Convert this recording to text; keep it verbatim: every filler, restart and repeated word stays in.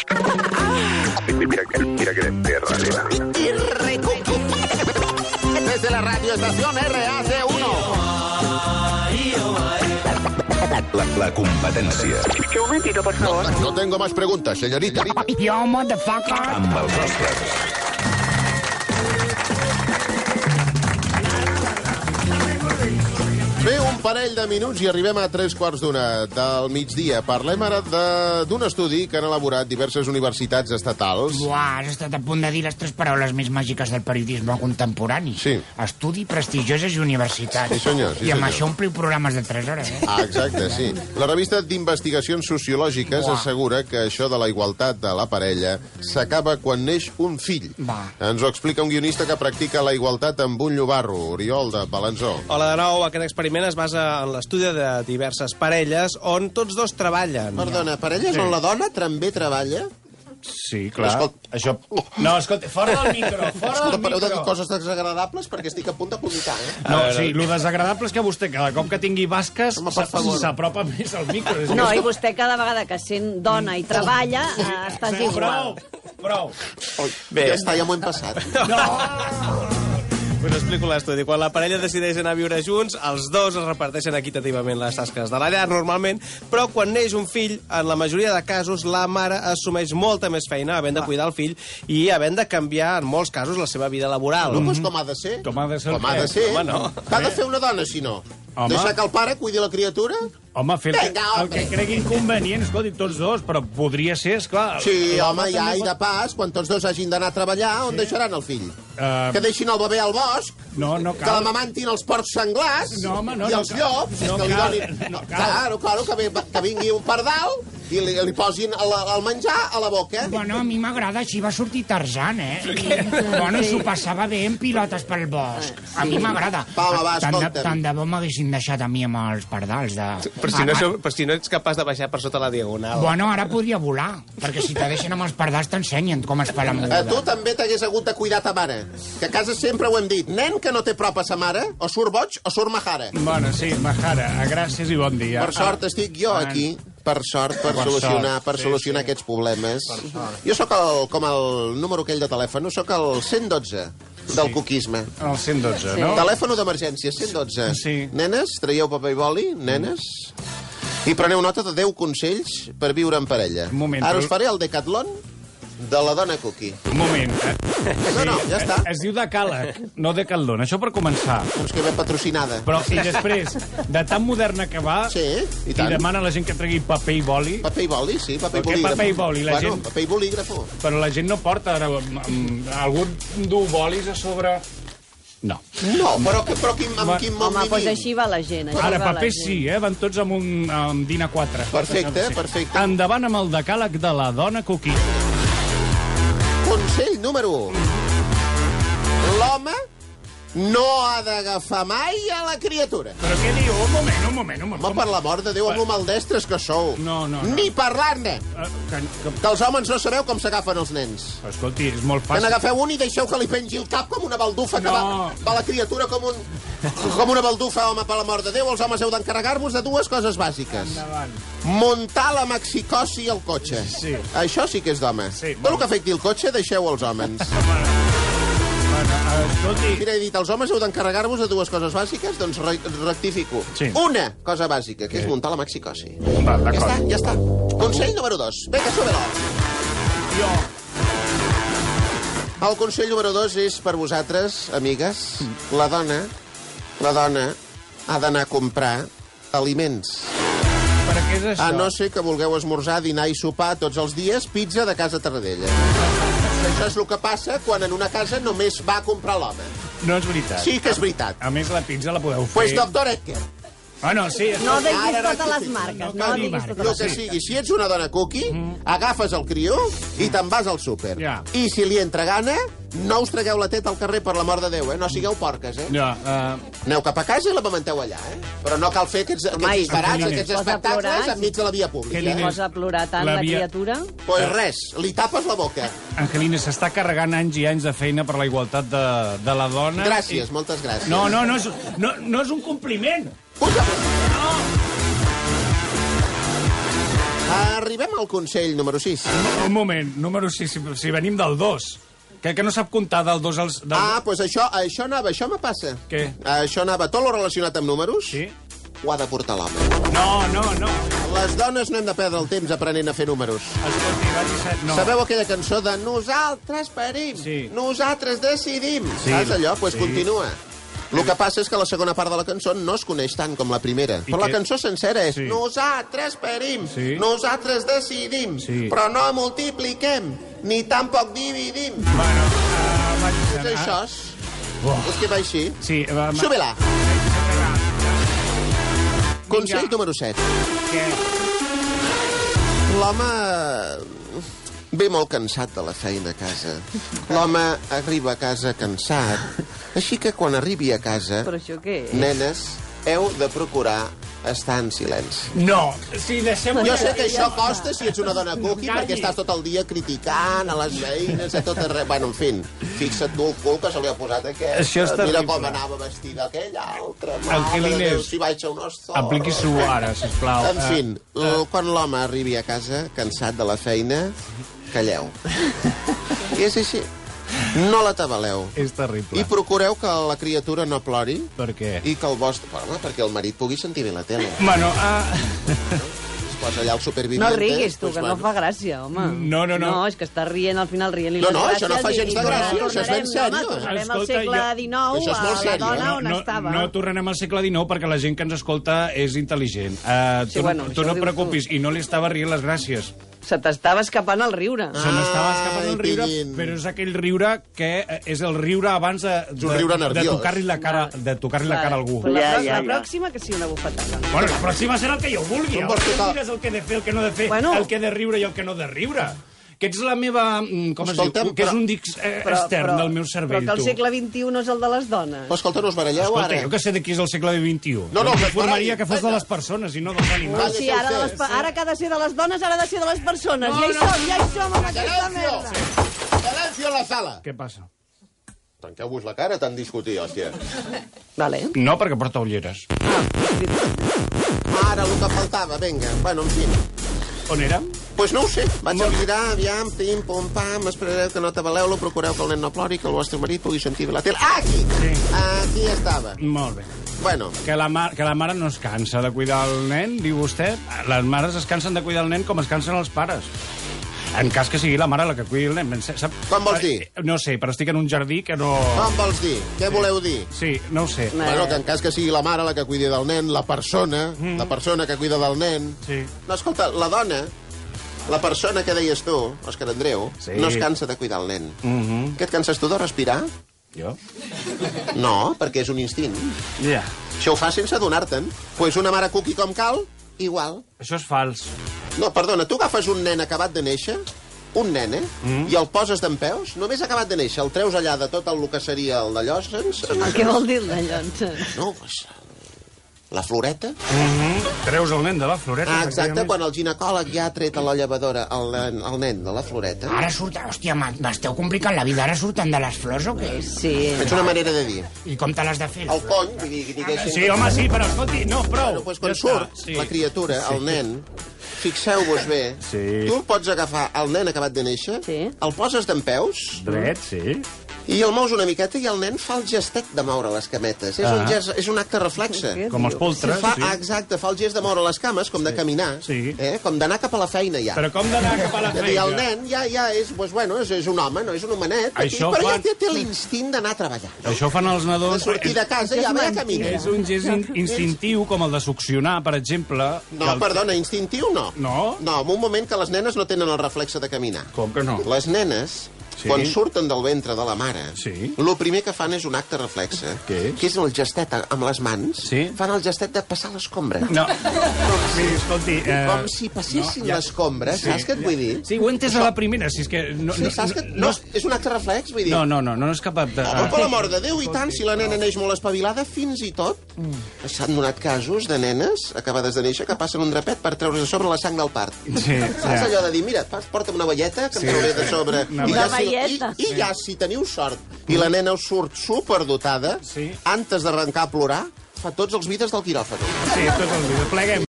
Mira, mira que perra. Y recucu. Desde la radioestación R A C uno. La, la competència. Un momentito, por favor. No tengo más preguntas, señorita. Yo, motherfucker. Amb els ostres. Bé, un parell de minuts i arribem a tres quarts d'una del migdia. Parlem ara d'un estudi que han elaborat diverses universitats estatals. Buah, has estat a punt de dir les tres paraules més màgiques del periodisme contemporani. Sí. Estudi, prestigioses i universitats. Sí, senyor, sí, I amb senyor. això ompliu programes de tres hores, eh? Ah, exacte, sí. La revista d'Investigacions Sociològiques Buah. assegura que això de la igualtat de la parella s'acaba quan neix un fill. Va. Ens ho explica un guionista que practica la igualtat amb un llobarro, Oriol de Balanzó. Hola de nou, aquest experiment es basa en l'estudi de diverses parelles on tots dos treballen. Perdona, parelles on la dona també treballa? Sí, clar. Escolta. Això... No, escolta, fora del micro, fora Escolta, del pareu de dir micro. coses desagradables perquè estic a punt de vomitar, eh? No, sí, el desagradable és que vostè, cada cop que tingui basques, Home, per favor. s'apropa més al micro. És No, que- i vostè cada vegada que sent dona i treballa, eh, estàs Sí, igual. prou, prou. Bé. Ja està, ja m'ho hem passat. Us explico l'estudi. Quan la parella decideix anar a viure junts, els dos es reparteixen equitativament les tasques de la llar, normalment, però quan neix un fill, en la majoria de casos, la mare assumeix molta més feina havent de cuidar el fill i havent de canviar, en molts casos, la seva vida laboral. No, doncs com ha de ser. Com ha de ser el Com ha què? de ser. Home, no. Què ha de fer una dona, si no? Home. Deixar que el pare cuidi la criatura? Home, fer el que, Vinga, el home. que cregui inconvenient, escolti, tots dos, però podria ser, esclar... Sí, l'home home, ja, també i de pas, quan tots dos hagin d'anar a treballar, on deixaran el fill? Eh, Que deixin el bebè al bosc? No, no Que cal. l'amamantin els porcs senglars? No, home, no, I no els cal. llops? No que li cal, donin... no cal. Claro, claro, que, ve, que vingui un pardal i li, li posin el, el menjar a la boca. Bueno, a mi m'agrada, així va sortir Tarzan, eh? I, bueno, s'ho passava bé en pilotes pel bosc. A mi m'agrada. Va, home, va, Tant de, escolta'm. tant de bo m'haguessin deixat a mi amb els pardals de... Per si, no, Ah, sou- per si no ets capaç de baixar per sota la diagonal. Bueno, ara podria volar, perquè si te deixen amb els pardals t'ensenyen com es fa la A moguda. tu també t'hagués hagut de cuidar ta mare. Que a casa sempre ho hem dit. Nen que no té prop a sa mare, o surt boig o surt majara. Bueno, sí, Majara, gràcies i bon dia. Per sort estic jo aquí, per sort, per Per solucionar, sort, per sí, solucionar sí. aquests problemes. Jo sóc el, com el número aquell de telèfon, sóc el cent dotze del cuquisme. El cent dotze, Sí. no? Telèfon d'emergència, cent dotze. Sí. Nenes, traieu paper i boli, nenes, i preneu nota de deu consells per viure en parella. Un moment, Ara però- us faré el decatlon de la dona cookie. Un moment. Eh? No, no, ja està. Es diu decàleg, no decaldón. Això per començar. Doncs que ve patrocinada. Però, i després, de tan moderna que va, Sí, i i tant. demana a la gent que tregui paper i boli, Paper i boli, sí, paper i Però què bolígraf. paper i boli? La bueno, gent- paper i bolígrafo. però la gent no porta... Ara, mm, algú du bolis a sobre... No. No, però, que, però quin, amb Va- quin món Home, doncs vivim? així va la gent. Així Ara, va la paper gent. sí, eh? Van tots amb un amb DIN A quatre. Perfecte, perfecte. Endavant amb el decàleg de la dona cookie. Consell número un. L'home no ha d'agafar mai a la criatura. Però què diu? Un moment, un moment, un moment. Home, per l'amor de Déu, amb lo maldestres que sou. No, no, no. Ni parlar-ne. Eh, que, que... Que els homes no sabeu com s'agafen els nens. Escolti, és molt Que fàcil. n'agafeu un i deixeu que li pengi el cap com una baldufa, que No. va, va la criatura com, un, com una baldufa, home, per l'amor de Déu. Els homes heu d'encarregar-vos de dues coses bàsiques. Endavant. Muntar la maxicosi al cotxe. Sí. Això sí que és d'home. Sí, Tot el que afecti el cotxe, deixeu als homes. Bueno, eh, escolti... Mira, he dit, els homes heu d'encarregar-vos de dues coses bàsiques, doncs re rectifico. Sí. Una cosa bàsica, que és muntar la maxicosi. Va, Ja està, d'acord. ja està. Consell número dos. Vinga, súbelo. Jo... El consell número dos és per vosaltres, amigues. La dona, la dona ha d'anar a comprar aliments. Per què és això? A no ser que vulgueu esmorzar, dinar i sopar tots els dies pizza de casa Tarradella. Això és el que passa quan en una casa només va a comprar l'home. No és veritat. Sí que és veritat. A més, la pizza la podeu fer... Pues, doctor Edgar, Ah, no, sí. No escolti, diguis Ara totes les rectifico. marques. No No cal dir diguis marques. totes el les que Sí. sigui, si ets una dona cookie, agafes el crió i te'n vas al súper. Ja. I si li entra gana, no us tragueu la teta al carrer, per l'amor de Déu, eh? No sigueu porques, eh? Ja, uh, Aneu cap a casa i la amamenteu allà, eh? Però no cal fer aquests, Home, aquests i- disbarats, Angelines. aquests Posa a espectacles plorar. enmig de la via Què pública. li Eh? dius? Posa a plorar tant La la, via- criatura. Pues res, li tapes la boca. Angelina, s'està carregant anys i anys de feina per la igualtat de, de la dona. Gràcies, moltes gràcies. No, no, no és, no, no és un compliment. Puja! Arribem al consell número sis. Un moment, número sis, si, si venim del dos. Crec que no sap comptar del dos als... Del... Ah, doncs això, això anava, això me passa. Què? Això anava, tot lo relacionat amb números, Sí? ho ha de portar l'home. No, no, no. Les dones no hem de perdre el temps aprenent a fer números. Escolti, vagi set... No. Sabeu aquella cançó de Nosaltres parim, Sí. nosaltres decidim? Sí. Saps allò? Doncs pues Sí. continua. El que passa és que la segona part de la cançó no es coneix tant com la primera. I Però la què? cançó sencera és Sí. nosaltres parim, Sí. nosaltres decidim, Sí. però no multipliquem, ni tampoc dividim. Bueno, uh, vagi És set. això. Oh. És que va així. Sí, va... va- Súbela. Consell Vinga. número set. Què? L'home ve molt cansat de la feina a casa. L'home arriba a casa cansat. Així que quan arribi a casa, Però això què és? nenes, heu de procurar estar en silenci. No, si deixem... Jo sé que això costa si ets una dona cookie, Calli. perquè estàs tot el dia criticant a les veïnes, a tot arreu. Bueno, en fin, fixa't tu el cul que se li ha posat aquest. Això és Mira terrible. com anava vestida aquell altre. Angelines, Si vaig a una estona. apliqui-s'ho ara, sisplau. En fi, l- quan l'home arribi a casa cansat de la feina, calleu. I és així. No la tabaleu. És terrible. I procureu que la criatura no plori Per què? i que el vostre... Home, perquè el marit pugui sentir bé la tele. Bueno, uh... Es posa allà el superviviente. No riguis, tu, doncs, que no bueno. fa gràcia, home. No, no, no. No, és que està rient, al final rient-li No, les no, gràcies. això no fa gens de i- i gràcia, això és ben tornarem, sèrio. home, tornarem al Escolta, segle jo- dinou, Això és a molt la sèrio, dona eh? on no, estava. no tornarem al segle dinou perquè la gent que ens escolta és intel·ligent. Uh, Sí, tu bueno, no, això tu ho no dius et preocupis, i no li estava rient les gràcies. Se t'estava escapant el riure. Se m'estava escapant el Ai, riure, pillín. però és aquell riure que eh, és el riure abans de, un riure de, de nerviós. tocar-li la cara, de tocar-li la cara a algú. Però la, Ja, pro- ja, la ja. pròxima que sigui una bufetada. Bueno, la pròxima serà el que jo vulgui. Tu em El vols que tocar- mires el que he de fer, el que no he de fer, Bueno. el que he de riure i el que no he de riure. Que ets la meva... mm, Com Escolta'm, es diu? Que és però- un dix eh, extern del meu cervell, però que el tu. segle vint-i-u no és el de les dones. Però escolta, no us baralleu Escolta, ara. jo que sé de qui és el segle vint-i-u. No, no, Jo que m'informaria es que fos de baralla. les persones i no dels animals. Calla, Sí, deixeu ara, de les, fer. pa- ara que ha de ser de les dones, ara ha de ser de les persones. No, ja hi no. som, ja hi som amb aquesta Silencio! merda. Silencio a la sala! Què passa? Tanqueu-vos la cara, tant discutir, hòstia. Vale. No, perquè porta ulleres. Ara, el que faltava, vinga. Bueno, en fi. On érem? Pues no ho sé. Vaig a mirar, aviam, pim, pum, pam, esperareu que no tabaleu-lo, procureu que el nen no plori, que el vostre marit pugui sentir bé la tele. Ah, aquí! Sí. Aquí estava. Molt bé. Bueno, Que la, ma que la mare no es cansa de cuidar el nen, diu vostè. Les mares es cansen de cuidar el nen com es cansen els pares. En cas que sigui la mare la que cuidi el nen. Sap? Com vols dir? Eh, No sé, però estic en un jardí que no... com vols dir? Què voleu dir? Sí, no ho sé. No. Bueno, que en cas que sigui la mare la que cuidi del nen, la persona, mm. la persona que cuida del nen... Sí. No, escolta, la dona, la persona que deies tu, Òscar Andreu, Sí. no es cansa de cuidar el nen. Mm -hmm. Què et canses tu de respirar? Jo? No, perquè és un instint. Ja. Això ho fa sense adonar-te'n. Doncs pues una mare cookie com cal, igual. Això és fals. No, perdona, tu agafes un nen acabat de néixer, un nen, eh? Mm. I el poses dempeus, només acabat de néixer, el treus allà de tot el que seria el d'allò, sense... Què vol dir el d'allò? No, pues, la floreta. Mm -hmm. Treus el nen de la floreta. Ah, exacte, efectivament. quan el ginecòleg ja ha tret a la llevadora el, nen- el nen de la floreta. Ara surten... Hòstia, m'ha- m'esteu complicant la vida. Ara surten de les flors o què? Sí. És una manera de dir. I com te l'has de fer? El cony, vull dir, diguéssim... Sí, home, sí, però escolti, no, prou. Bueno, doncs quan Ja surt està, sí. la criatura, el nen, fixeu-vos bé, Sí. tu pots agafar el nen acabat de néixer, Sí. el poses dempeus, Dret, sí. i el mous una miqueta i el nen fa el gestet de moure les cametes. És, Ah. un, gest, és un acte reflexe. Què? Com els poltres, Fa, sí. exacte, fa el gest de moure les cames, com de caminar, Sí. eh? com d'anar cap a la feina ja. Però com d'anar cap a la És a dir, feina? el nen ja, ja és, pues, bueno, és, és un home, no és un homenet, petit, Això però fan- ja té, té l'instint d'anar a treballar. No? Això fan els De nadons... sortir de casa i ja va a caminar. És un gest in instintiu, com el de succionar, per exemple. No, que el- perdona, instintiu no. No? No, en un moment que les nenes no tenen el reflexe de caminar. Com que no? Les nenes, Sí. quan surten del ventre de la mare, Sí. el primer que fan és un acte reflexe, Què és? que és el gestet amb les mans, Sí. fan el gestet de passar l'escombra. No. Miri, escolti... Eh... Com si passessin no, ja- l'escombra, Sí, saps què et vull dir? Sí, ho he entès a la primera, si és que... No, Sí, saps que... No, és un acte reflex, vull dir... no, no, no, no és capaç de... Home, per l'amor de Déu, i tant, si la nena neix molt espavilada, fins i tot Mm. s'han donat casos de nenes acabades de néixer que passen un drapet per treure's de sobre la sang del part. Sí, Saps ja. allò de dir, mira, pas, porta'm una velleta que em Sí. trauré de sobre. Una I ja, Una si, i, velleta. I ja, si teniu sort i la nena us surt superdotada, Sí. antes d'arrencar a plorar, fa tots els vides del quiròfan. Sí, tot el vídeo. Pleguem.